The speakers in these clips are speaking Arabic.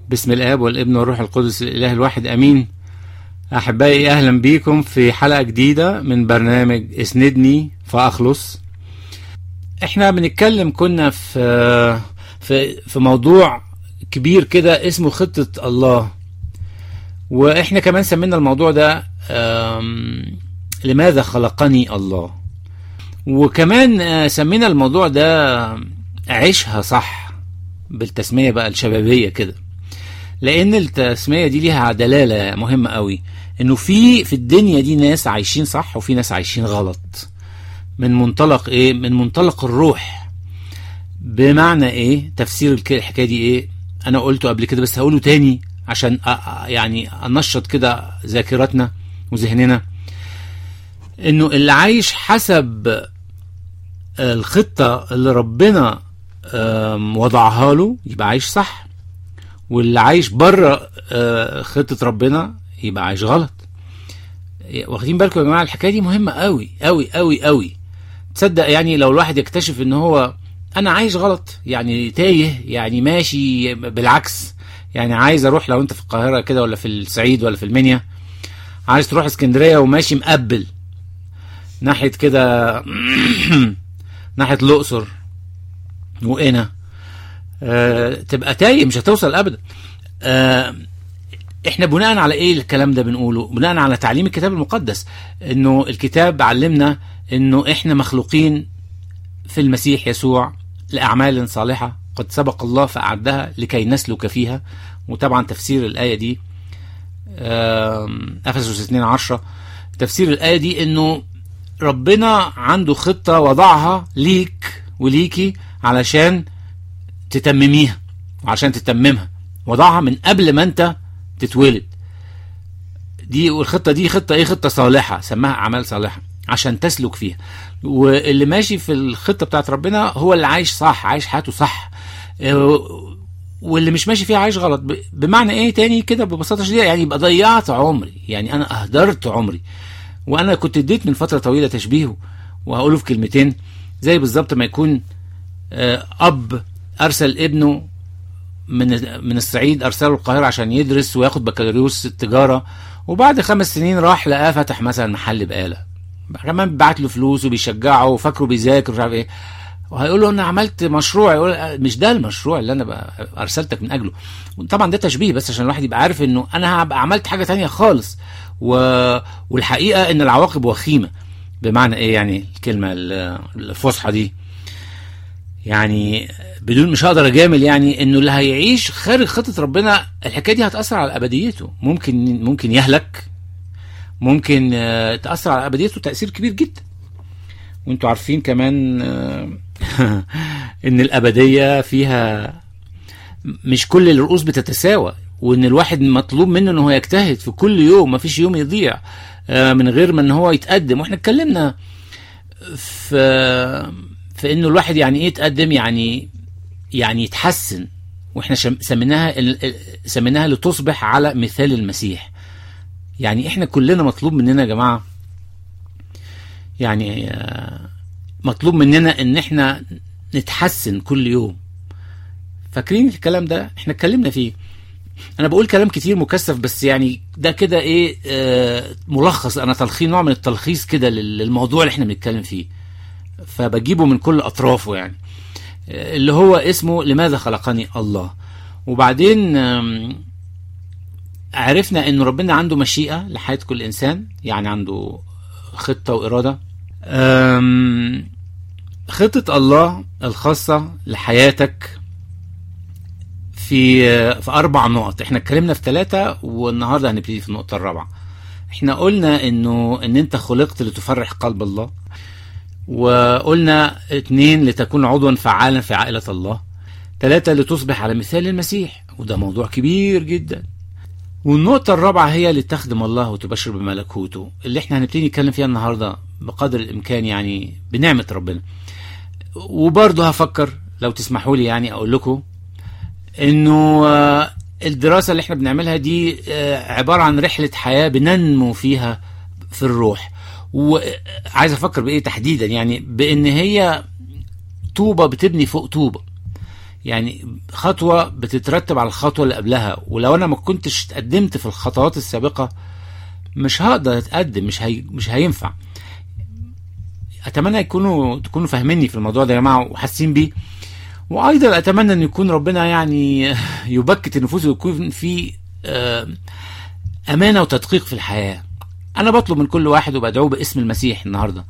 بسم الآب والابن والروح القدس الإله الواحد أمين. أحبائي، أهلا بيكم في حلقة جديدة من برنامج اسندني فأخلص. احنا بنتكلم كنا في موضوع كبير كده اسمه خطة الله، واحنا كمان سمينا الموضوع ده لماذا خلقني الله، وكمان سمينا الموضوع ده عيشها صح بالتسمية بقى الشبابية كده، لان التسمية دي ليها دلالة مهمة قوي، انه في الدنيا دي ناس عايشين صح وفي ناس عايشين غلط. من منطلق ايه؟ من منطلق الروح. بمعنى ايه؟ تفسير الحكاية دي ايه؟ انا قلته قبل كده بس هقوله تاني عشان يعني انشط كده ذاكرتنا وذهننا، انه اللي عايش حسب الخطة اللي ربنا وضعها له يبقى عايش صح، واللي عايش بره خطة ربنا يبقى عايش غلط. واخدين بالكم يا جماعة؟ الحكاية دي مهمة قوي قوي قوي قوي. تصدق يعني لو الواحد يكتشف ان هو انا عايش غلط، يعني تايه، يعني ماشي بالعكس، يعني عايز اروح، لو انت في القاهرة كده ولا في الصعيد ولا في المنيا، عايز تروح اسكندرية وماشي مقبل ناحية كده ناحية الأقصر وقنا، تبقى تايه، مش هتوصل ابدا. احنا بناء على ايه الكلام ده بنقوله؟ بناء على تعليم الكتاب المقدس، انه الكتاب علمنا انه احنا مخلوقين في المسيح يسوع لأعمال صالحة قد سبق الله فأعدها لكي نسلك فيها. وطبعا تفسير الآية دي أفسس 2:10، تفسير الآية دي انه ربنا عنده خطة وضعها ليك وليكي علشان تتمميها وعشان تتممها، وضعها من قبل ما انت تتولد. دي والخطة دي خطة ايه؟ خطة صالحة، سماها أعمال صالحة عشان تسلك فيها. واللي ماشي في الخطة بتاعت ربنا هو اللي عايش صح، عايش حياته صح، واللي مش ماشي فيها عايش غلط. بمعنى ايه تاني كده ببساطة شديدة؟ يعني يبقى ضيعت عمري، يعني انا اهدرت عمري. وانا كنت اديت من فترة طويلة تشبيهه وهقوله في كلمتين، زي بالظبط ما يكون اب ارسل ابنه من الصعيد، ارسله القاهرة عشان يدرس وياخد بكالوريوس التجارة، وبعد 5 سنين راح لقاه فتح مثلا محل بقالة، كمان بعت له فلوس وبيشجعه وفاكره بيذاكر مش عارف ايه، وهيقول له انا عملت مشروع، يقول مش ده المشروع اللي انا ارسلتك من اجله. طبعا ده تشبيه بس عشان الواحد يبقى عارف انه انا هبقى عملت حاجة تانية خالص، والحقيقة ان العواقب وخيمة. بمعنى ايه يعني الكلمة الفصحى دي؟ يعني بدون مش هقدر اجامل، يعني انه اللي هيعيش خارج خطة ربنا الحكاية دي هتأثر على ابديته، ممكن يهلك، ممكن تأثر على ابديته تأثير كبير جدا. وانتوا عارفين كمان ان الابدية فيها مش كل الرؤوس بتتساوى، وان الواحد مطلوب منه انه هو يجتهد في كل يوم، ما فيش يوم يضيع من غير ما ان هو يتقدم. واحنا اتكلمنا في انه الواحد يعني ايه يتقدم، يعني يتحسن، واحنا سميناها لتصبح على مثال المسيح. يعني احنا كلنا مطلوب مننا يا جماعة، يعني مطلوب مننا ان احنا نتحسن كل يوم. فاكرين الكلام ده؟ احنا اتكلمنا فيه. انا بقول كلام كتير مكثف، بس يعني ده كده ايه ملخص، انا تلخيص، نوع من التلخيص كده للموضوع اللي احنا بنتكلم فيه، فبجيبه من كل اطرافه، يعني اللي هو اسمه لماذا خلقني الله. وبعدين عرفنا ان ربنا عنده مشيئة لحياة كل انسان، يعني عنده خطة وإرادة. خطة الله الخاصة لحياتك في 4 نقط. احنا اتكلمنا في 3 والنهاردة هنبتدي في النقطة الرابعة. احنا قلنا ان انت خلقت لتفرح قلب الله، وقلنا 2 لتكون عضوا فعالا في عائلة الله، 3 لتصبح على مثال المسيح، وده موضوع كبير جدا. والنقطة الرابعة هي لتخدم الله وتبشر بملكوته، اللي احنا هنبتدي نتكلم فيها النهاردة بقدر الامكان، يعني بنعمة ربنا. وبرضه هفكر لو تسمحوا لي يعني اقول لكم انه الدراسة اللي احنا بنعملها دي عبارة عن رحلة حياة بننمو فيها في الروح. وعايز افكر بايه تحديدا؟ يعني بان هي طوبة بتبني فوق طوبة. يعني خطوة بتترتب على الخطوة اللي قبلها، ولو انا ما كنتش اتقدمت في الخطوات السابقة مش هقدر اتقدم، مش هينفع. اتمنى تكونوا فاهميني في الموضوع ده يا جماعة وحاسين بيه. وايضا اتمنى ان يكون ربنا يعني يبكت النفوس ويكون في امانة وتدقيق في الحياة. انا بطلب من كل واحد وبدعوه باسم المسيح النهاردة،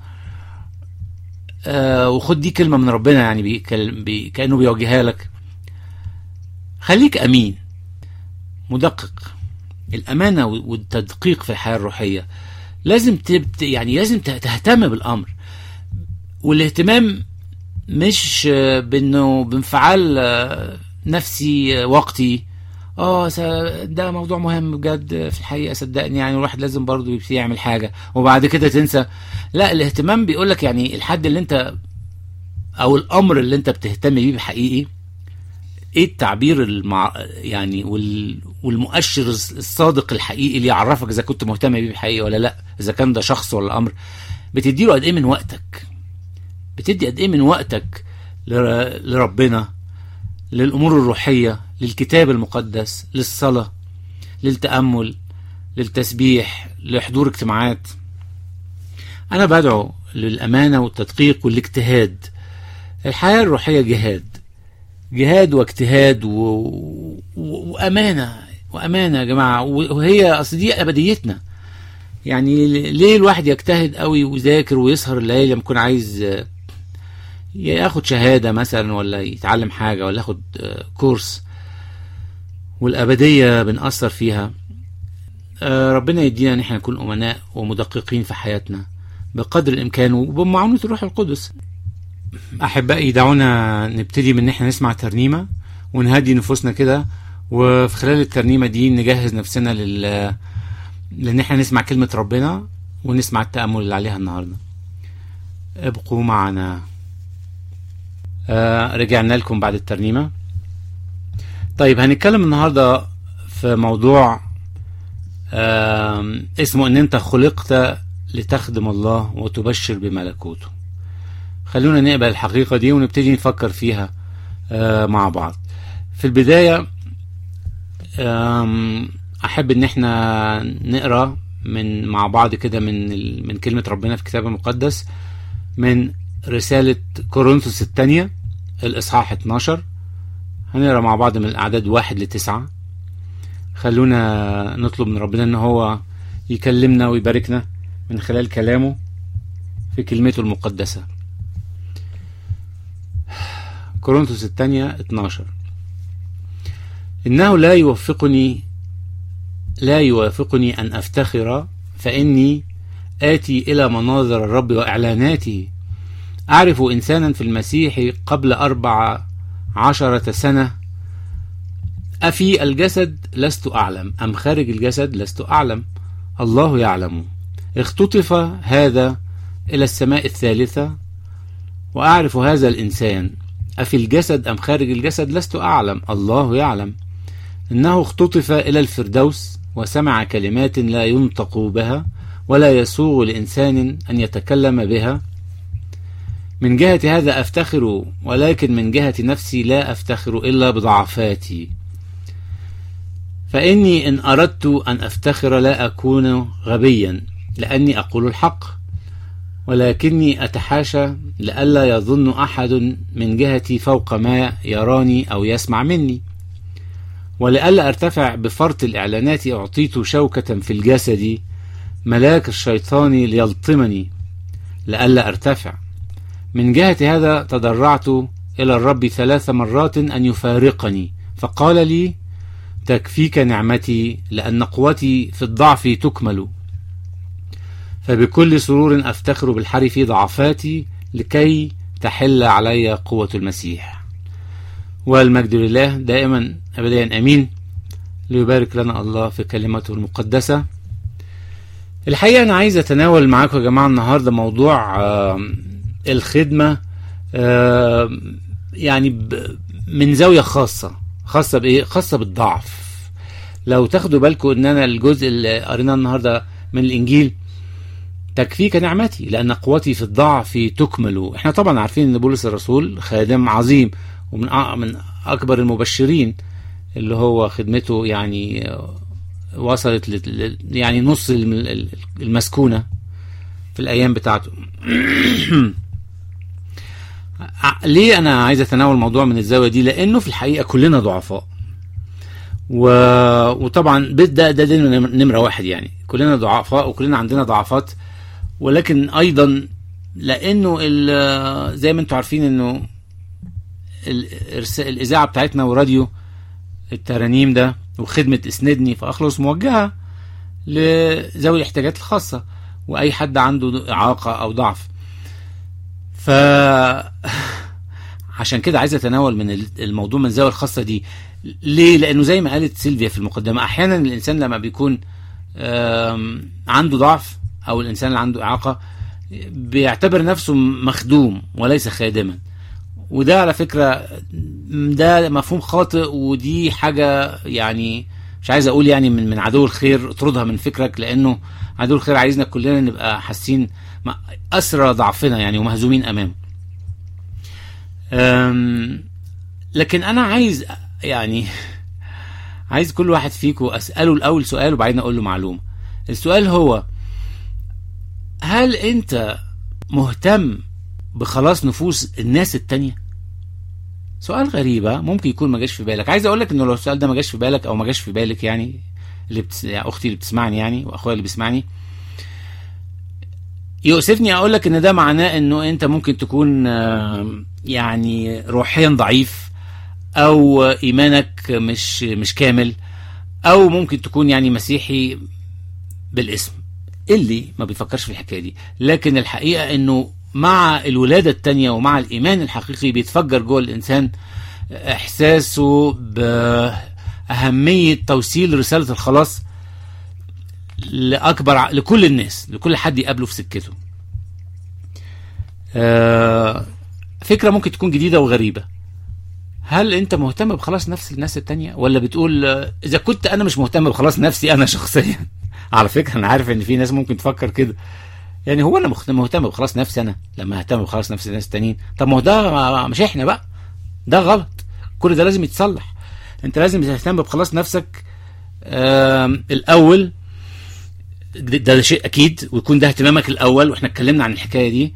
وخد دي كلمة من ربنا يعني كأنه بيوجهها لك. خليك امين مدقق. الامانة والتدقيق في الحياة الروحية لازم لازم تهتم بالامر، والاهتمام مش بانفعال نفسي وقتي. ده موضوع مهم بجد في الحقيقة صدقني، يعني الواحد لازم برضو يبتدي يعمل حاجة وبعد كده تنسى. لا، الاهتمام بيقولك يعني الحد اللي انت او الامر اللي انت بتهتم بيه بحقيقي، ايه التعبير يعني والمؤشر الصادق الحقيقي اللي يعرفك اذا كنت مهتم بيه بحقيقي ولا لا، اذا كان ده شخص ولا امر. بتديله قد ايه من وقتك، بتدي قد ايه من وقتك لربنا، للامور الروحية، للكتاب المقدس، للصلاة، للتأمل، للتسبيح، لحضور اجتماعات. انا بدعو للامانة والتدقيق والاجتهاد. الحياة الروحية جهاد واجتهاد وامانة يا جماعة. وهي اصل دي ابديتنا. يعني ليه الواحد يجتهد قوي ويذاكر ويسهر الليل لما يكون عايز ياخد شهادة مثلا، ولا يتعلم حاجة، ولا ياخد كورس، والأبدية بنأثر فيها؟ ربنا يدينا ان احنا نكون أمناء ومدققين في حياتنا بقدر الإمكان وبمعونة الروح القدس. أحبائي، دعونا نبتدي من ان احنا نسمع ترنيمة ونهدي نفوسنا كده، وفي خلال الترنيمة دي نجهز نفسنا لان احنا نسمع كلمة ربنا ونسمع التأمل اللي عليها النهاردة. ابقوا معنا. رجعنا لكم بعد الترنيمة. طيب، هنتكلم النهاردة في موضوع اسمه ان انت خلقت لتخدم الله وتبشر بملكوته. خلونا نقبل الحقيقة دي ونبتدي نفكر فيها مع بعض. في البداية احب ان احنا نقرأ مع بعض كده من كلمة ربنا في الكتاب المقدس، من رسالة كورنثوس الثانية الإصحاح 12. هنقرأ مع بعض من الأعداد 1-9. خلونا نطلب من ربنا ان هو يكلمنا ويباركنا من خلال كلامه في كلمته المقدسة. كورنثوس الثانية 12. إنه لا يوافقني أن أفتخر، فإني آتي إلى مناظر الرب وإعلاناته. أعرف إنسانا في المسيح قبل 14 سنة، أفي الجسد لست أعلم أم خارج الجسد لست أعلم، الله يعلم. اختطف هذا إلى السماء الثالثة، وأعرف هذا الإنسان أفي الجسد أم خارج الجسد لست أعلم، الله يعلم. إنه اختطف إلى الفردوس، وسمع كلمات لا ينطق بها ولا يسوغ لإنسان أن يتكلم بها. من جهة هذا أفتخر، ولكن من جهة نفسي لا أفتخر إلا بضعفاتي. فإني إن أردت أن أفتخر لا أكون غبيا، لأني أقول الحق، ولكني أتحاشى لئلا يظن أحد من جهتي فوق ما يراني أو يسمع مني. ولئلا أرتفع بفرط الإعلانات أعطيت شوكة في الجسد، ملاك الشيطان ليلطمني لئلا أرتفع. من جهة هذا تضرعت إلى الرب 3 مرات أن يفارقني، فقال لي: تكفيك نعمتي، لأن قوتي في الضعف تكمل. فبكل سرور أفتخر بالحر في ضعفاتي، لكي تحل علي قوة المسيح. والمجد لله دائما أبدا، أمين. ليبارك لنا الله في كلمته المقدسة. الحقيقة أنا عايز أتناول معاكم يا جماعة النهاردة موضوع الخدمة، يعني من زاوية خاصة بإيه؟ خاصة بالضعف. لو تاخدوا بالكم إن أنا الجزء اللي قريناه النهاردة من الإنجيل، تكفيك نعمتي لأن قوتي في الضعف تكمل. احنا طبعا عارفين ان بولس الرسول خادم عظيم من اكبر المبشرين، اللي هو خدمته يعني وصلت يعني نص المسكونة في الايام بتاعته. ليه انا عايز اتناول الموضوع من الزاوية دي؟ لانه في الحقيقة كلنا ضعفاء، وطبعا ده نمرة واحد، يعني كلنا ضعفاء وكلنا عندنا ضعفات، ولكن ايضا لانه زي ما انتم عارفين انه الاذاعة بتاعتنا وراديو الترانيم ده وخدمة اسندني فاخلص موجهة لذوي الاحتياجات الخاصة واي حد عنده اعاقة او ضعف. عشان كده عايز اتناول من الموضوع من الزاوية الخاصة دي. ليه؟ لانه زي ما قالت سيلفيا في المقدمة، احيانا الانسان لما بيكون عنده ضعف او الانسان اللي عنده اعاقة بيعتبر نفسه مخدوم وليس خادما، وده على فكرة ده مفهوم خاطئ، ودي حاجة يعني مش عايز اقول يعني من عدو الخير اطردها من فكرك، لانه عدو الخير عايزنا كلنا نبقى حاسين اسرى ضعفنا يعني ومهزومين امامه. لكن انا عايز كل واحد فيكم اساله الاول سؤال وبعدين اقول له معلومه. السؤال هو: هل انت مهتم بخلاص نفوس الناس التانية؟ سؤال غريبة ممكن يكون ما جاش في بالك. عايز اقول لك انه لو السؤال ده ما جاش في بالك او ما جاش في بالك، يعني يعني اختي اللي بتسمعني يعني واخويا اللي بيسمعني، يؤسفني اقول لك ان ده معناه انه انت ممكن تكون يعني روحيا ضعيف، او ايمانك مش كامل، او ممكن تكون يعني مسيحي بالاسم اللي ما بيفكرش في الحكاية دي. لكن الحقيقة انه مع الولادة التانية ومع الايمان الحقيقي بيتفجر جوه الانسان احساسه باهمية توصيل رسالة الخلاص لكل الناس، لكل حد يقابله في سكته. فكرة ممكن تكون جديدة وغريبة. هل انت مهتم بخلاص نفس الناس التانية، ولا بتقول اذا كنت انا مش مهتم بخلاص نفسي انا شخصيا؟ على فكرة انا عارف ان في ناس ممكن تفكر كده، يعني هو انا مهتم بخلاص نفسي انا لما اهتم بخلاص نفس الناس التانيين؟ طب ما هو ده مش احنا بقى، ده غلط، كل ده لازم يتصلح. انت لازم تهتم بخلاص نفسك الاول، ده شيء اكيد، ويكون ده اهتمامك الاول، واحنا اتكلمنا عن الحكايه دي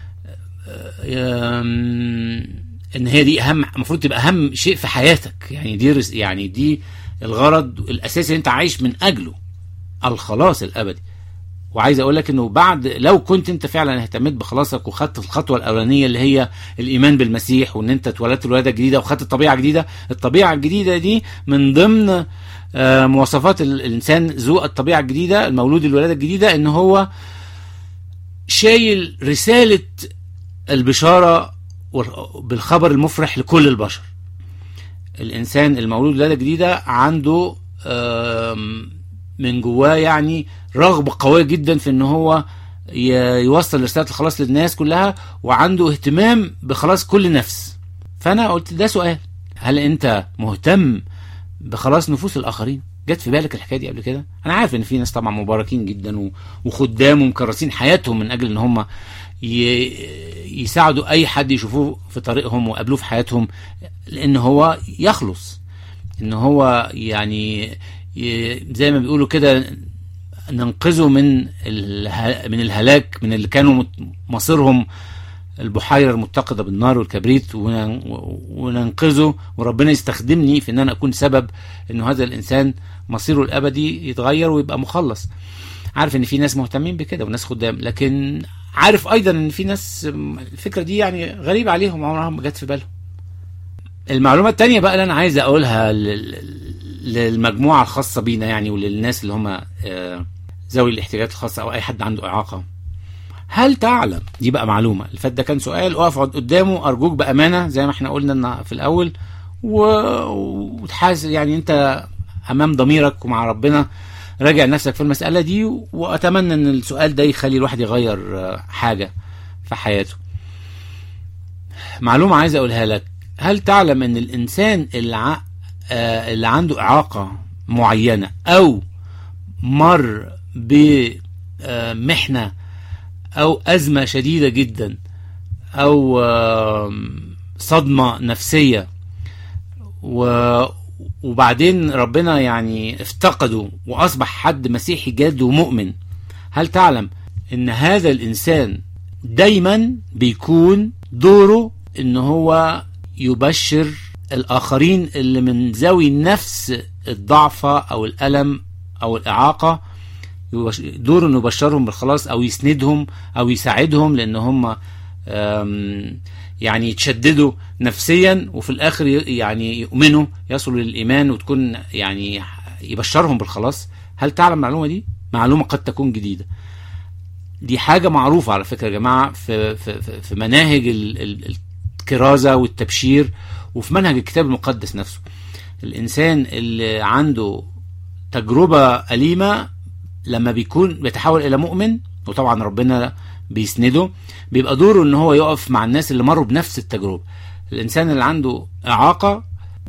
ان هي دي اهم، المفروض تبقى اهم شيء في حياتك، يعني دي الغرض الاساسي اللي انت عايش من اجله، الخلاص الابدي. وعايز اقول لك انه بعد لو كنت انت فعلا اهتميت بخلاصك وخدت الخطوه الاولانيه اللي هي الايمان بالمسيح، وان انت اتولدت ولاده جديده وخدت الطبيعه الجديده، الطبيعه الجديده دي من ضمن مواصفات الانسان ذو الطبيعه الجديده المولود الولاده الجديده ان هو شايل رساله البشاره بالخبر المفرح لكل البشر. الانسان المولود ولاده جديده عنده من جواه يعني رغبه قويه جدا في ان هو يوصل رساله الخلاص للناس كلها، وعنده اهتمام بخلاص كل نفس. فانا قلت ده سؤال: هل انت مهتم بخلاص نفوس الاخرين؟ جت في بالك الحكايه دي قبل كده؟ انا عارف ان في ناس طبعا مباركين جدا وخدام ومكرسين حياتهم من اجل ان هم يساعدوا اي حد يشوفوه في طريقهم وقابلوه في حياتهم، لان هو يخلص، ان هو يعني زي ما بيقولوا كده ننقذه من الهلاك، من اللي كانوا مصيرهم البحيرة المتقدة بالنار والكبريت، وننقذه، وربنا يستخدمني في ان انا اكون سبب انه هذا الانسان مصيره الابدي يتغير ويبقى مخلص. عارف ان في ناس مهتمين بكده وناس خدام، لكن عارف ايضا ان في ناس الفكرة دي يعني غريبة عليهم، عمرها ما جت في بالهم. المعلومة التانية بقى اللي انا عايز اقولها للمجموعة الخاصة بينا يعني، وللناس اللي هم ذوي الاحتياجات الخاصة او اي حد عنده اعاقة: هل تعلم، دي بقى معلومة، اللي فات ده كان سؤال، اقف قدامه ارجوك بامانة زي ما احنا قلنا في الاول، وتحاسب يعني انت امام ضميرك ومع ربنا، راجع نفسك في المسألة دي، واتمنى ان السؤال ده يخلي الواحد يغير حاجة في حياته. معلومة عايز اقولها لك: هل تعلم ان الانسان اللي عنده اعاقة معينة او مر بمحنة او ازمة شديدة جدا او صدمة نفسية وبعدين ربنا يعني افتقده واصبح حد مسيحي جاد ومؤمن، هل تعلم ان هذا الانسان دايما بيكون دوره ان هو يبشر الاخرين اللي من ذوي نفس الضعفة او الالم او الاعاقة، دوره انه يبشرهم بالخلاص او يسندهم او يساعدهم، لان هم يعني يتشددوا نفسيا وفي الاخر يعني يؤمنوا يصلوا للايمان وتكون يعني يبشرهم بالخلاص. هل تعلم المعلومة دي؟ معلومة قد تكون جديدة. دي حاجة معروفة على فكرة يا جماعة في مناهج الكرازة والتبشير وفي منهج الكتاب المقدس نفسه. الإنسان اللي عنده تجربة أليمة لما بيكون بيتحول إلى مؤمن، وطبعا ربنا بيسنده، بيبقى دوره إن هو يقف مع الناس اللي مروا بنفس التجربة. الإنسان اللي عنده إعاقة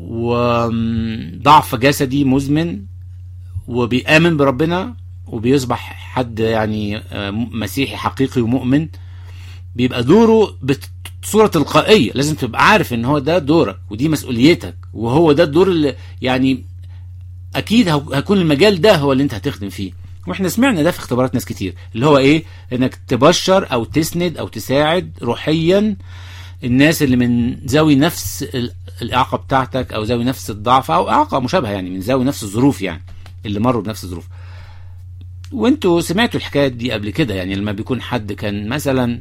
وضعف جسدي مزمن وبيآمن بربنا وبيصبح حد يعني مسيحي حقيقي ومؤمن، بيبقى دوره بصورة تلقائية. لازم تبقى عارف ان هو ده دورك ودي مسؤوليتك وهو ده الدور اللي يعني اكيد هيكون المجال ده هو اللي انت هتخدم فيه. واحنا سمعنا ده في اختبارات ناس كتير، اللي هو ايه؟ انك تبشر او تسند او تساعد روحيا الناس اللي من ذوي نفس الاعاقة بتاعتك او ذوي نفس الضعف او اعاقة مشابهة، يعني من ذوي نفس الظروف، يعني اللي مروا بنفس الظروف. وانتوا سمعتوا الحكايات دي قبل كده، يعني لما بيكون حد كان مثلا،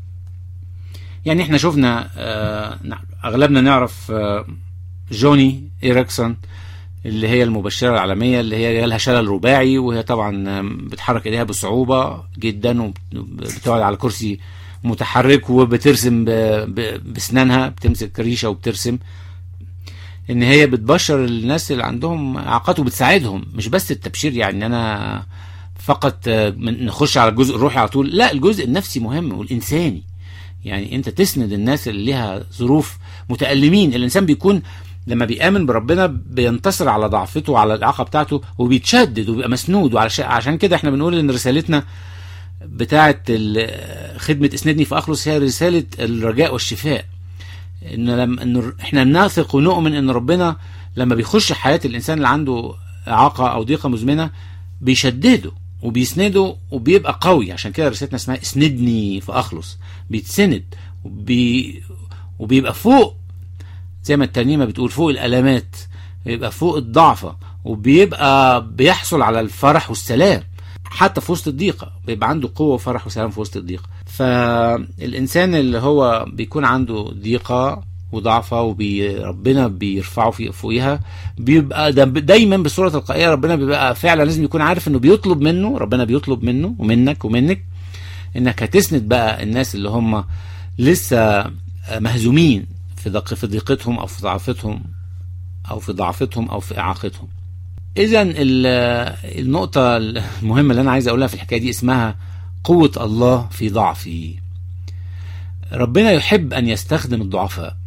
يعني احنا شفنا اغلبنا نعرف جوني إيريكسون اللي هي المبشرة العالمية اللي هي جالها شلل رباعي، وهي طبعا بتحرك ايديها بصعوبة جدا وبتقعد على كرسي متحرك وبترسم بسنانها، بتمسك ريشة وبترسم. ان هي بتبشر الناس اللي عندهم اعاقات وبتساعدهم، مش بس التبشير يعني انا فقط نخش على الجزء الروحي على طول، لا، الجزء النفسي مهم والإنساني. يعني أنت تسند الناس اللي لها ظروف متألمين. الإنسان بيكون لما بيآمن بربنا بينتصر على ضعفته وعلى الإعاقة بتاعته وبيتشدد وبيبقى مسنود. وعشان كده احنا بنقول إن رسالتنا بتاعة خدمة اسندني فأخلص هي رسالة الرجاء والشفاء. إن احنا نثق ونؤمن إن ربنا لما بيخش حياة الإنسان اللي عنده إعاقة أو ضيقة مزمنة بيشدده وبيسنده وبيبقى قوي. عشان كده رسالتنا اسمها اسندني فأخلص، بيتسند وبيبقى فوق، زي ما الترنيمة بتقول، فوق الألمات، بيبقى فوق الضعفة، وبيبقى بيحصل على الفرح والسلام حتى في وسط الضيقة، بيبقى عنده قوة وفرح وسلام في وسط الضيقة. فالإنسان اللي هو بيكون عنده ضيقة وضعفة وربنا بيرفعه فوقيها، بيبقى دايما بصورة تلقائية ربنا بيبقى فعلا لازم يكون عارف انه بيطلب منه، ربنا بيطلب منه ومنك انك هتسند بقى الناس اللي هم لسه مهزومين في ضيقتهم او في ضعفتهم او في اعاقتهم. اذا النقطة المهمة اللي انا عايز اقولها في الحكاية دي اسمها قوة الله في ضعفي. ربنا يحب ان يستخدم الضعفاء،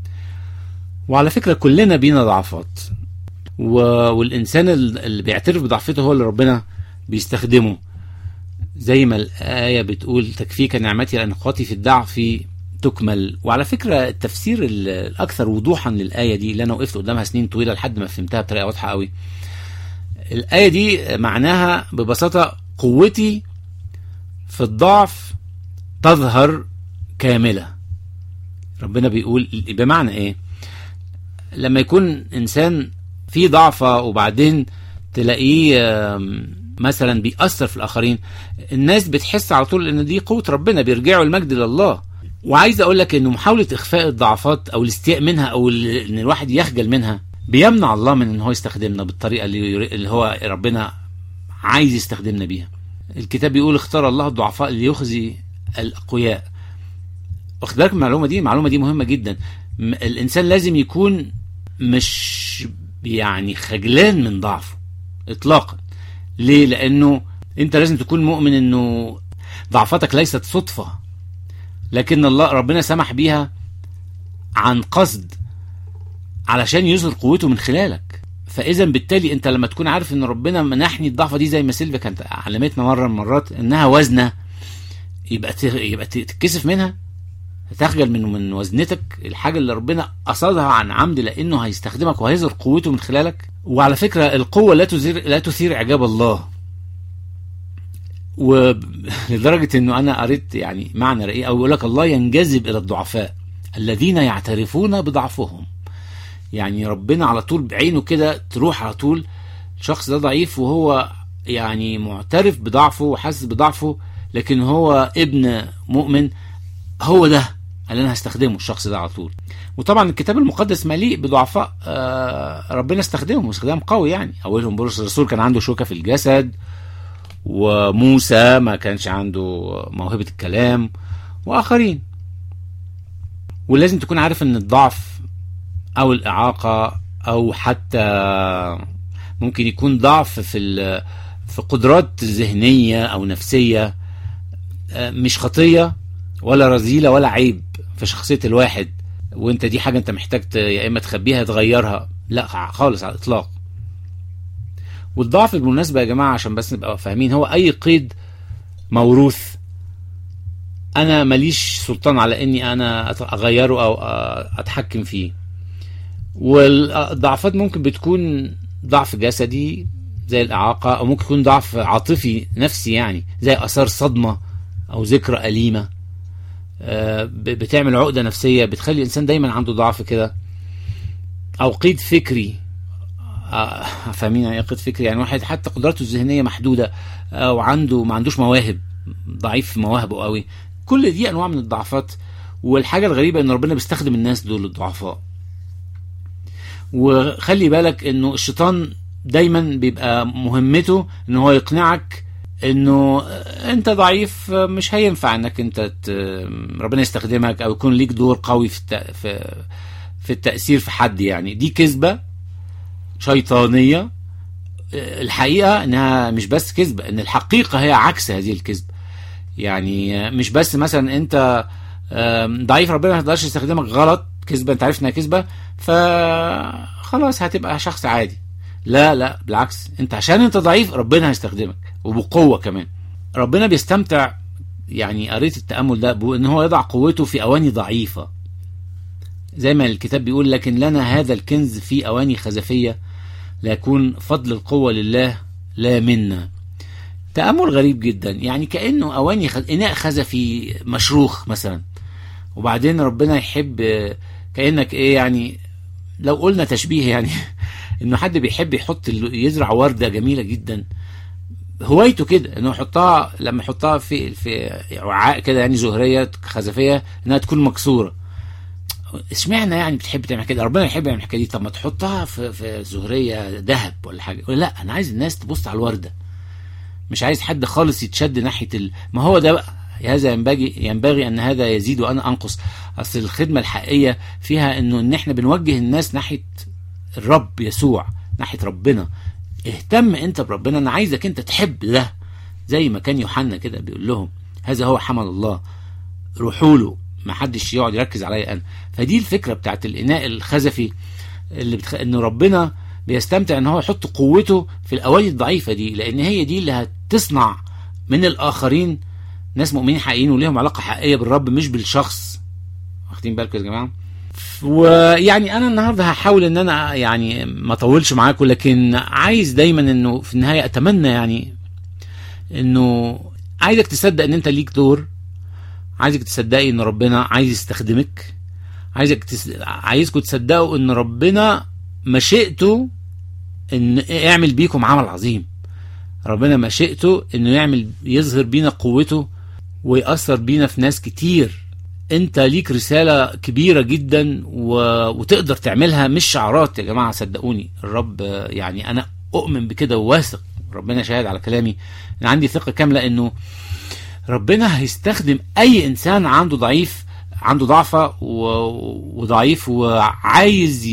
وعلى فكرة كلنا بينا ضعفات، والإنسان اللي بيعترف بضعفته هو اللي ربنا بيستخدمه، زي ما الآية بتقول تكفيك نعمتي لأن قوتي في الضعف تكمل. وعلى فكرة التفسير الأكثر وضوحا للآية دي اللي أنا وقفت قدامها سنين طويلة لحد ما فهمتها بطريقة واضحة قوي، الآية دي معناها ببساطة قوتي في الضعف تظهر كاملة. ربنا بيقول بمعنى إيه؟ لما يكون إنسان فيه ضعفة وبعدين تلاقيه مثلا بيأثر في الآخرين، الناس بتحس على طول إن دي قوة ربنا، بيرجعوا المجد لله. وعايز أقول لك إنه محاولة إخفاء الضعفات أو الاستياء منها أو إن الواحد يخجل منها بيمنع الله من إن هو يستخدمنا بالطريقة اللي هو ربنا عايز يستخدمنا بيها. الكتاب بيقول اختار الله الضعفاء ليخزي الأقوياء. واخد بالك المعلومة دي مهمة جدا. الإنسان لازم يكون مش يعني خجلان من ضعفه إطلاقا. ليه؟ لأنه أنت لازم تكون مؤمن إنه ضعفتك ليست صدفة، لكن الله ربنا سمح بيها عن قصد علشان يظهر قوته من خلالك. فإذا بالتالي أنت لما تكون عارف إن ربنا منحني الضعفة دي، زي ما سيلفيا كانت علمتنا مرة من المرات إنها وزنة، يبقى تتكسف منها؟ تخجل من وزنتك، الحاجة اللي ربنا قصدها عن عمد لانه هيستخدمك وهيظهر قوته من خلالك. وعلى فكرة القوة لا تثير اعجاب الله، ولدرجة انه انا قريت يعني معنى رقيق او يقول لك الله ينجذب الى الضعفاء الذين يعترفون بضعفهم. يعني ربنا على طول بعينه كده تروح على طول الشخص ده ضعيف وهو يعني معترف بضعفه وحاسس بضعفه، لكن هو ابن مؤمن، هو ده اللي انا هستخدمه الشخص ده على طول. وطبعا الكتاب المقدس مليء بضعفاء ربنا استخدمهم واستخدام قوي. يعني اولهم بولس الرسول كان عنده شوكة في الجسد، وموسى ما كانش عنده موهبة الكلام، واخرين. ولازم تكون عارف ان الضعف او الاعاقة او حتى ممكن يكون ضعف في قدرات ذهنية او نفسية مش خطية ولا رذيلة ولا عيب في شخصية الواحد، وانت دي حاجة انت محتاج يا اما تخبيها تغيرها، لا خالص على الاطلاق. والضعف بالمناسبة يا جماعة عشان بس نبقى فاهمين هو اي قيد موروث انا ماليش سلطان على اني انا اغيره او اتحكم فيه. والضعفات ممكن بتكون ضعف جسدي زي الاعاقة، او ممكن يكون ضعف عاطفي نفسي يعني زي اثار صدمة او ذكرى أليمة بتعمل عقدة نفسية بتخلي الانسان دايما عنده ضعف كده، او قيد فكري. فاهمين يعني قيد فكري؟ يعني واحد حتى قدراته الذهنية محدودة او ما عندوش مواهب، ضعيف في مواهبه قوي. كل دي انواع من الضعفات. والحاجة الغريبة ان ربنا بيستخدم الناس دول الضعفاء. وخلي بالك انه الشيطان دايما بيبقى مهمته ان هو يقنعك انه انت ضعيف، مش هينفع انك انت ربنا يستخدمك او يكون ليك دور قوي في التأثير في حد. يعني دي كذبة شيطانية. الحقيقة انها مش بس كذبة، ان الحقيقة هي عكس هذه الكذبة. يعني مش بس مثلا انت ضعيف ربنا ما يقدرش يستخدمك، غلط، كذبة، انت عارف انها كذبة فخلاص هتبقى شخص عادي. لا بالعكس، انت عشان انت ضعيف ربنا هيستخدمك وبقوة كمان. ربنا بيستمتع، يعني قريت التأمل ده، بان هو يضع قوته في اواني ضعيفة زي ما الكتاب بيقول لكن لنا هذا الكنز في اواني خزفية ليكون فضل القوة لله لا منا. تأمل غريب جدا، يعني كأنه اواني اناء خزفي مشروخ مثلا، وبعدين ربنا يحب كأنك ايه يعني لو قلنا تشبيه يعني انه حد بيحب يزرع وردة جميلة جدا، هوايته كده انه يحطها، لما يحطها في وعاء كده يعني زهرية خزفية انها تكون مكسورة. اشمعنى يعني بتحب تعمل كده؟ ربنا يحب يعمل الحكايه دي. طب ما تحطها في زهرية ذهب ولا حاجة. لا، انا عايز الناس تبص على الوردة، مش عايز حد خالص يتشد ناحية ما هو ده بقى. هذا ينبغي ان هذا يزيد وانا انقص. اصل الخدمة الحقيقية فيها ان احنا بنوجه الناس ناحية الرب يسوع، ناحية ربنا. اهتم انت بربنا، انا عايزك انت تحب ده، زي ما كان يوحنا كده بيقول لهم هذا هو حمل الله، روحوا له، ما حدش يقعد يركز عليا انا. فدي الفكرة بتاعت الاناء الخزفي اللي انه ربنا بيستمتع ان هو يحط قوته في الاواني الضعيفة دي، لان هي دي اللي هتصنع من الاخرين ناس مؤمنين حقيقيين وليهم علاقة حقيقية بالرب مش بالشخص. واخدين بالكم يا جماعة؟ ويعني انا النهاردة هحاول ان انا يعني ما اطولش معاكم، لكن عايز دايما انه في النهاية اتمنى يعني انه عايزك تصدق ان انت ليك دور، عايزك تصدقي ان ربنا عايز يستخدمك، عايزكم تصدقوا ان ربنا مشيئته ان يعمل بيكم عمل عظيم. ربنا مشيئته انه يظهر بينا قوته ويأثر بينا في ناس كتير. انت ليك رسالة كبيرة جدا وتقدر تعملها، مش شعارات يا جماعة، صدقوني. الرب يعني انا اؤمن بكده وواثق، ربنا شاهد على كلامي، انا عندي ثقة كاملة انه ربنا هيستخدم اي انسان عنده ضعفة وضعيف وعايز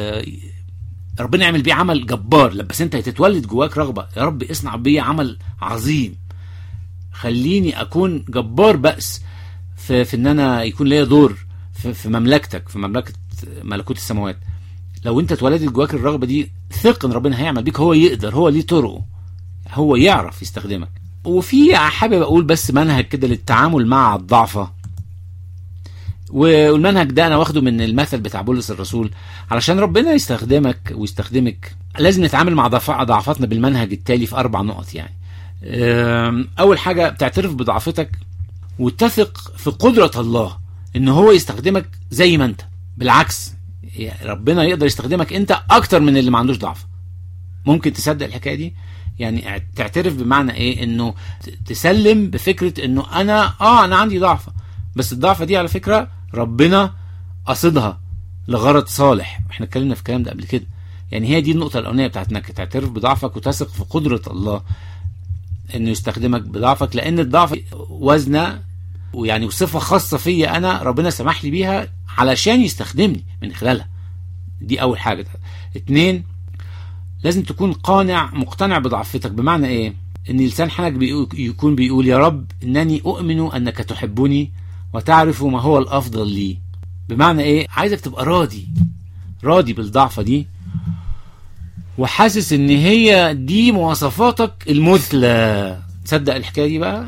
ربنا يعمل بيه عمل جبار. بس انت هتتولد جواك رغبة، يا رب اصنع بيه عمل عظيم، خليني اكون جبار بأس في ان انا يكون ليا دور في مملكتك، في ملكوت السماوات. لو انت اتولدت جواك الرغبة دي، ثق ان ربنا هيعمل بيك، هو يقدر، هو ليه طرقه، هو يعرف يستخدمك. وفي حابب اقول بس منهج كده للتعامل مع الضعفة والمنهج ده انا واخده من المثل بتاع بولس الرسول. علشان ربنا يستخدمك ويستخدمك لازم نتعامل مع ضعفاتنا بالمنهج التالي في 4 نقط يعني. اول حاجة بتعترف بضعفتك وتثق في قدرة الله ان هو يستخدمك زي ما انت. بالعكس ربنا يقدر يستخدمك انت اكتر من اللي ما عندوش ضعف. ممكن تصدق الحكاية دي؟ يعني تعترف بمعنى ايه؟ انه تسلم بفكرة انه انا عندي ضعفة، بس الضعفة دي على فكرة ربنا قصدها لغرض صالح. احنا اتكلمنا في الكلام ده قبل كده. يعني هي دي النقطة الأولانية بتاعت انك تعترف بضعفك وتثق في قدرة الله انه يستخدمك بضعفك، لان الضعف وزنه ويعني وصفة خاصة فيا انا ربنا سمح لي بيها علشان يستخدمني من خلالها. دي اول حاجة. 2 لازم تكون مقتنع بضعفتك. بمعنى ايه؟ ان لسان حالك يكون بيقول يا رب انني اؤمن انك تحبني وتعرف ما هو الافضل لي. بمعنى ايه؟ عايزك تبقى راضي بالضعفة دي، وحاسس ان هي دي مواصفاتك المثلى. تصدق الحكاية دي بقى؟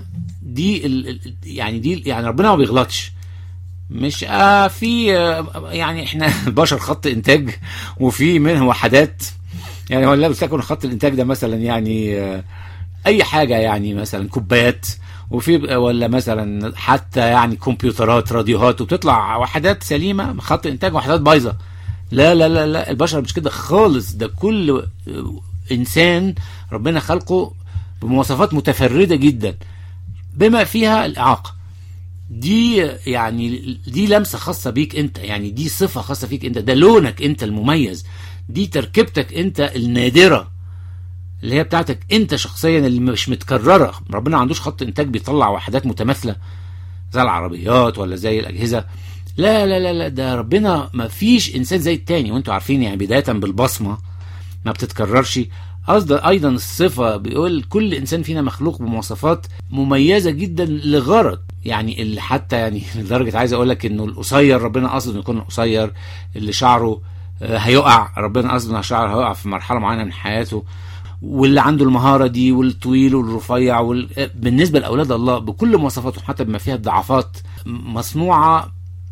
دي يعني ربنا ما بيغلطش. مش في يعني احنا بشر خط انتاج وفي منها وحدات. يعني ولا بتكون خط الانتاج ده مثلا يعني اي حاجة، يعني مثلا كوبايات، وفي ولا مثلا حتى يعني كمبيوترات، راديوهات، وبتطلع وحدات سليمة خط انتاج وحدات بايظة. لا لا لا لا، البشر مش كده خالص. ده كل انسان ربنا خلقه بمواصفات متفردة جدا بما فيها الإعاقة. دي يعني دي لمسة خاصة بيك انت، يعني دي صفة خاصة فيك انت، ده لونك انت المميز، دي تركيبتك انت النادرة اللي هي بتاعتك انت شخصيا اللي مش متكررة. ربنا ما عندوش خط انتاج بيطلع وحدات متماثلة زي العربيات ولا زي الأجهزة. لا لا لا لا، ده ربنا ما فيش انسان زي التاني. وانتوا عارفين يعني بداية بالبصمة ما بتتكررش. ايضا الصفة بيقول كل انسان فينا مخلوق بمواصفات مميزة جدا لغرض. يعني اللي حتى يعني لدرجة عايز اقول لك انه القصير ربنا قصد انه يكون قصير، اللي شعره هيقع ربنا قصد انه شعره هيقع في مرحلة معينة من حياته، واللي عنده المهارة دي، والطويل والرفيع بالنسبة لأولاد الله بكل مواصفاتهم حتى بما فيها الضعفات مصنوعة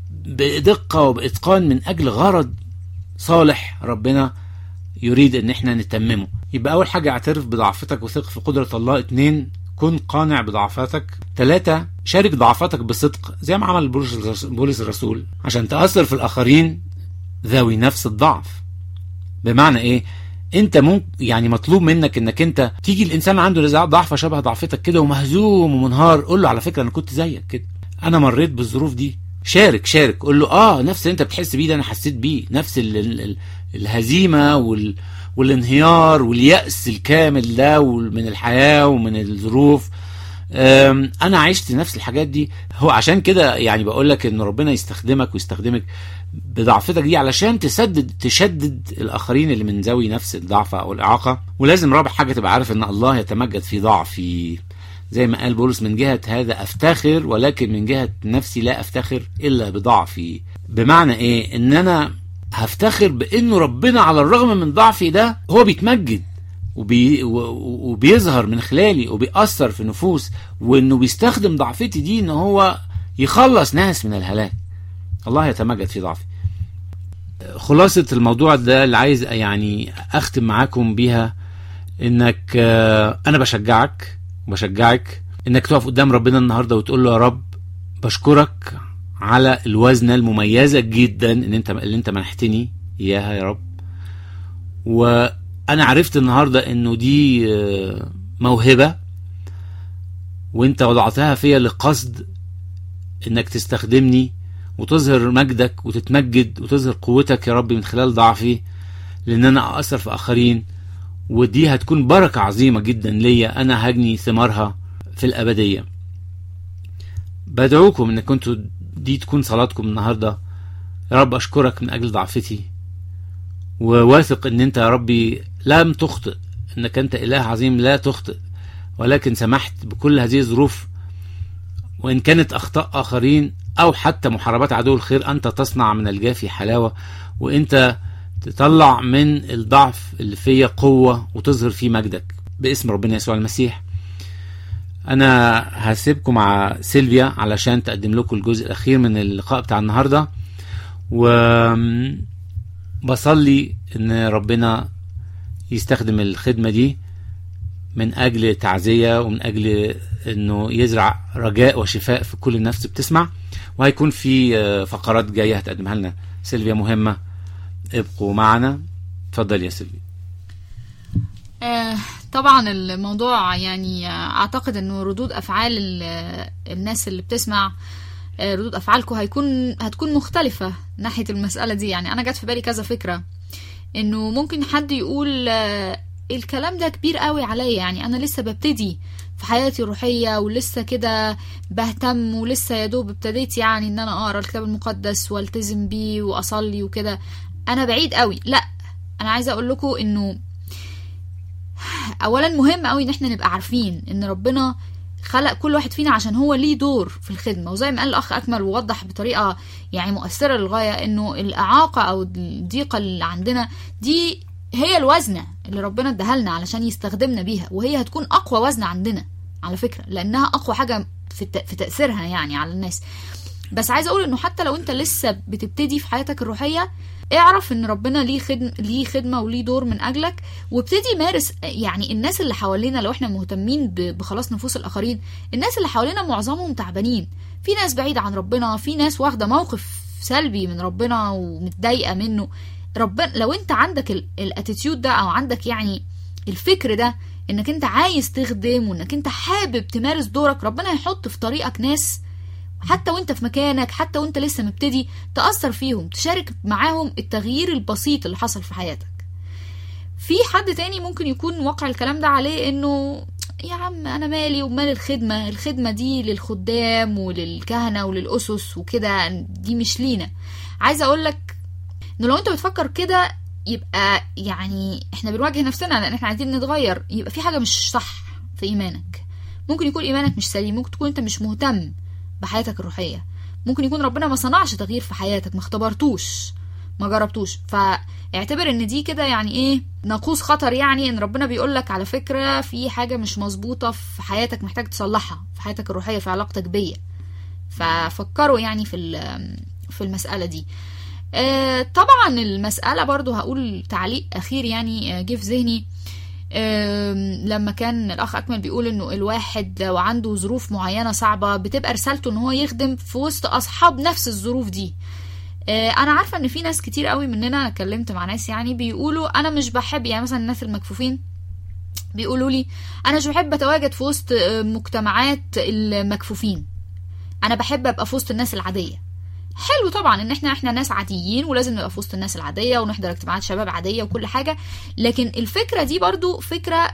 بدقة وبإتقان من أجل غرض صالح ربنا يريد ان احنا نتممه. يبقى اول حاجة اعترف بضعفتك وثق في قدرة الله. 2 كن قانع بضعفاتك. 3 شارك ضعفاتك بصدق زي ما عمل بولس الرسول عشان تأثر في الآخرين ذوي نفس الضعف. بمعنى ايه؟ انت ممكن يعني مطلوب منك انك انت تيجي الانسان عنده ضعفة شبه ضعفتك كده ومهزوم ومنهار، قول له على فكرة انا كنت زيك كده، انا مريت بالظروف دي. شارك قول له نفس اللي انت بتحس بيه ده انا حسيت بيه، نفس الهزيمة والانهيار واليأس الكامل ده من الحياة ومن الظروف. انا عشت نفس الحاجات دي. هو عشان كده يعني بقول لك ان ربنا يستخدمك ويستخدمك بضعفتك دي علشان تشدد الاخرين اللي من ذوي نفس الضعف او الاعاقة. ولازم رابع حاجة تبقى عارف ان الله يتمجد في ضعفي، زي ما قال بولس من جهة هذا افتخر ولكن من جهة نفسي لا افتخر الا بضعفي. بمعنى ايه؟ ان انا هفتخر بانه ربنا على الرغم من ضعفي ده هو بيتمجد وبيظهر من خلالي وبيأثر في نفوس، وانه بيستخدم ضعفتي دي ان هو يخلص ناس من الهلاك. الله يتمجد في ضعفي. خلاصة الموضوع ده اللي عايز يعني اختم معاكم بيها انك انا بشجعك انك تقف قدام ربنا النهاردة وتقول له يا رب بشكرك على الوزنة المميزة جدا اللي انت منحتني اياها يا رب، وانا عرفت النهاردة انه دي موهبة وانت وضعتها فيا لقصد انك تستخدمني وتظهر مجدك وتتمجد وتظهر قوتك يا رب من خلال ضعفي، لان انا اثر في اخرين، ودي هتكون بركة عظيمة جدا ليا انا هجني ثمارها في الابدية. بدعوكم انك كنتوا دي تكون صلاتكم النهاردة. يا رب اشكرك من اجل ضعفتي، وواثق ان انت يا ربي لم تخطئ، انك انت اله عظيم لا تخطئ، ولكن سمحت بكل هذه الظروف، وان كانت اخطاء اخرين او حتى محاربات عدو الخير انت تصنع من الجافي حلاوة، وانت تطلع من الضعف اللي فيا قوة وتظهر فيه مجدك باسم ربنا يسوع المسيح. انا هسيبكم مع سيلفيا علشان تقدم لكم الجزء الاخير من اللقاء بتاع النهارده، وبصلي ان ربنا يستخدم الخدمة دي من اجل تعزية ومن اجل انه يزرع رجاء وشفاء في كل نفس بتسمع. وهيكون في فقرات جاية هتقدمها لنا سيلفيا مهمة، ابقوا معنا. اتفضل يا سيلفيا. طبعا الموضوع يعني اعتقد انه ردود افعال الناس اللي بتسمع، ردود افعالكم هتكون مختلفة ناحية المسألة دي. يعني انا جات في بالي كذا فكرة، انه ممكن حد يقول الكلام ده كبير قوي عليا، يعني انا لسه ببتدي في حياتي الروحية ولسه كده بهتم ولسه يا دوب ابتديت يعني ان انا اقرا الكتاب المقدس والتزم بيه واصلي وكده، انا بعيد قوي. لا، انا عايزة اقول لكم انه اولا مهم قوي ان احنا نبقى عارفين ان ربنا خلق كل واحد فينا عشان هو ليه دور في الخدمة. وزي ما قال الاخ اكمل ووضح بطريقة يعني مؤثرة للغاية، انه الاعاقة او الضيقة اللي عندنا دي هي الوزنة اللي ربنا اداها لنا علشان يستخدمنا بيها، وهي هتكون اقوى وزنة عندنا على فكرة، لانها اقوى حاجة في تأثيرها يعني على الناس. بس عايزة اقول انه حتى لو انت لسه بتبتدي في حياتك الروحية، اعرف ان ربنا ليه خدمة وليه دور من اجلك، وابتدي مارس. يعني الناس اللي حوالينا لو احنا مهتمين بخلاص نفوس الاخرين، الناس اللي حوالينا معظمهم تعبانين، في ناس بعيدة عن ربنا، في ناس واخدة موقف سلبي من ربنا ومتضايقة منه. ربنا لو انت عندك الاتيتيود ده او عندك يعني الفكر ده انك انت عايز تخدم وانك انت حابب تمارس دورك، ربنا هيحط في طريقك ناس حتى وانت في مكانك، حتى وانت لسه مبتدي، تأثر فيهم، تشارك معاهم التغيير البسيط اللي حصل في حياتك. في حد تاني ممكن يكون واقع الكلام ده عليه انه يا عم انا مالي ومال الخدمة دي للخدام وللكهنة وللأسس وكده، دي مش لينا. عايزة اقولك انه لو انت بتفكر كده يبقى يعني احنا بنواجه نفسنا لان احنا عايزين نتغير، يبقى في حاجة مش صح في ايمانك. ممكن يكون ايمانك مش سليم، ممكن تكون انت مش مهتم بحياتك الروحية، ممكن يكون ربنا ما صنعش تغيير في حياتك، ما اختبرتوش، ما جربتوش. فاعتبر ان دي كده يعني ايه ناقوس خطر، يعني ان ربنا بيقولك على فكرة في حاجة مش مظبوطة في حياتك محتاج تصلحها في حياتك الروحية في علاقتك بيا. ففكروا يعني في المسألة دي. طبعا المسألة برضو هقول تعليق اخير يعني جه في ذهني لما كان الاخ اكمل بيقول انه الواحد لو عنده ظروف معينة صعبة بتبقى رسالته ان هو يخدم في وسط اصحاب نفس الظروف دي. انا عارفة ان في ناس كتير قوي مننا، اتكلمت مع ناس يعني بيقولوا انا مش بحب، يعني مثلا الناس المكفوفين بيقولوا لي انا مش بحب اتواجد في وسط مجتمعات المكفوفين، انا بحب ابقى في وسط الناس العادية. حلو طبعا ان احنا ناس عاديين ولازم نبقى في وسط الناس العادية ونحضر اجتماعات شباب عادية وكل حاجة، لكن الفكرة دي برضو فكرة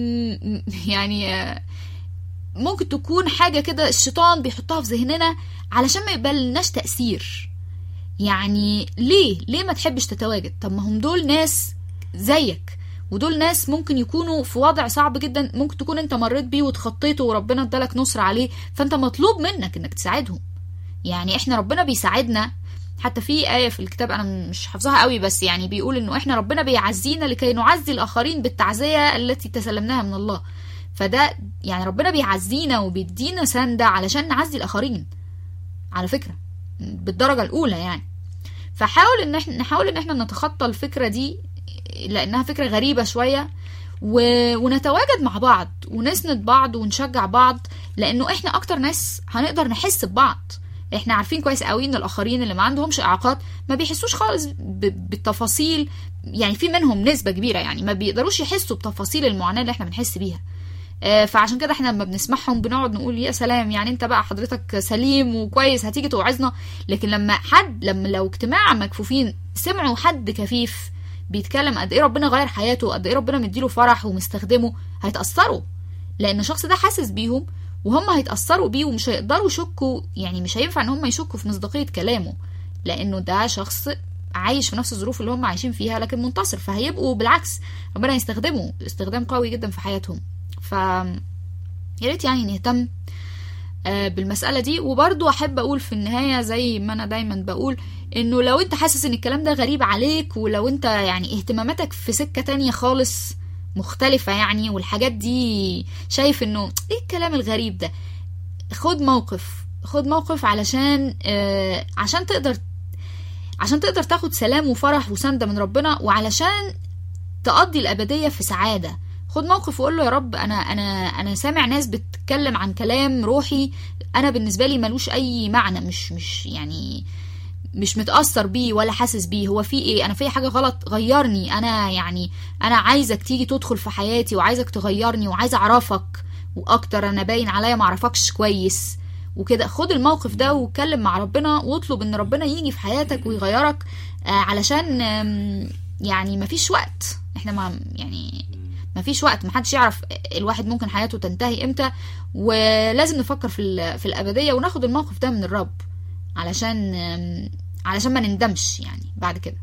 يعني ممكن تكون حاجة كده الشيطان بيحطها في ذهننا علشان ما يبقالناش تأثير. يعني ليه ما تحبش تتواجد؟ طب ما هم دول ناس زيك، ودول ناس ممكن يكونوا في وضع صعب جدا، ممكن تكون انت مريت بيه وتخطيته وربنا ادالك نصر عليه، فانت مطلوب منك انك تساعدهم. يعني احنا ربنا بيساعدنا، حتى في آية في الكتاب أنا مش حافظها قوي بس يعني بيقول إنه احنا ربنا بيعزينا لكي نعزي الآخرين بالتعزية التي تسلمناها من الله. فده يعني ربنا بيعزينا وبيدينا سندة علشان نعزي الآخرين على فكرة بالدرجة الأولى يعني. فحاول نحاول إن احنا نتخطى الفكرة دي لأنها فكرة غريبة شوية، ونتواجد مع بعض ونسند بعض ونشجع بعض، لأنه احنا أكتر ناس هنقدر نحس ببعض. احنا عارفين كويس قوي ان الاخرين اللي ما عندهمش اعاقات ما بيحسوش خالص بالتفاصيل، يعني في منهم نسبة كبيرة يعني ما بيقدروش يحسوا بتفاصيل المعاناة اللي احنا بنحس بيها. فعشان كده احنا لما بنسمعهم بنقعد نقول يا سلام، يعني انت بقى حضرتك سليم وكويس هتيجي توعظنا. لكن لما لو اجتماع مكفوفين سمعوا حد كفيف بيتكلم قد ايه ربنا غير حياته، قد ايه ربنا مديله فرح ومستخدمه، هيتأثروا لان الشخص ده حاسس بيهم وهم هيتأثروا بيه ومش هيقدروا يشكوا، يعني مش هينفع ان هم يشكوا في مصداقية كلامه لانه ده شخص عايش في نفس الظروف اللي هم عايشين فيها لكن منتصر، فهيبقوا بالعكس ربنا يستخدمه استخدام قوي جدا في حياتهم. ياريت يعني نهتم بالمسألة دي. وبرضو أحب أقول في النهاية زي ما أنا دايما بقول إنه لو أنت حاسس إن الكلام ده غريب عليك ولو أنت يعني اهتماماتك في سكة تانية خالص مختلفة يعني، والحاجات دي شايف انه ايه الكلام الغريب ده، خد موقف عشان تقدر تاخد سلام وفرح وسندة من ربنا، وعلشان تقضي الأبدية في سعادة. خد موقف وقول له يا رب أنا سامع ناس بتتكلم عن كلام روحي أنا بالنسبة لي ملوش أي معنى، مش متأثر بيه ولا حاسس بيه. هو في ايه؟ انا في حاجة غلط؟ غيرني. انا عايزك تيجي تدخل في حياتي، وعايزك تغيرني، وعايز اعرفك واكتر، انا باين عليا معرفكش كويس وكده. خد الموقف ده واتكلم مع ربنا، واطلب ان ربنا يجي في حياتك ويغيرك، علشان يعني مفيش وقت. احنا مفيش وقت، محدش يعرف الواحد ممكن حياته تنتهي امتى، ولازم نفكر في الأبدية وناخد الموقف ده من الرب علشان ما نندمش يعني بعد كده.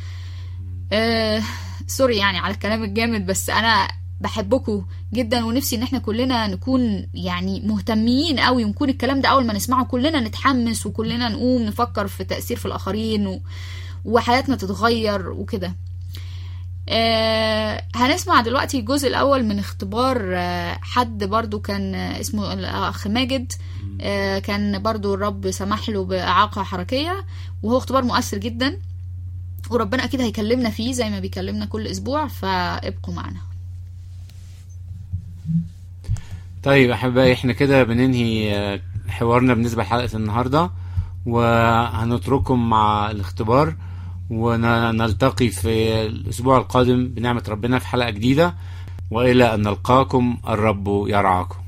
سوري يعني على الكلام الجامد، بس انا بحبكم جدا، ونفسي ان احنا كلنا نكون يعني مهتمين قوي، ونكون الكلام ده اول ما نسمعه كلنا نتحمس، وكلنا نقوم نفكر في تأثير في الآخرين وحياتنا تتغير وكده. هنسمع دلوقتي الجزء الأول من اختبار حد برضو كان اسمه الأخ ماجد. كان برضو الرب سمح له بإعاقة حركية، وهو اختبار مؤثر جدا، وربنا أكيد هيكلمنا فيه زي ما بيكلمنا كل أسبوع، فابقوا معنا. طيب أحبائي، احنا كده بننهي حوارنا بالنسبة لحلقة النهاردة، وهنترككم مع الاختبار، ونلتقي في الأسبوع القادم بنعمة ربنا في حلقة جديدة، وإلى أن نلقاكم الرب يرعاكم.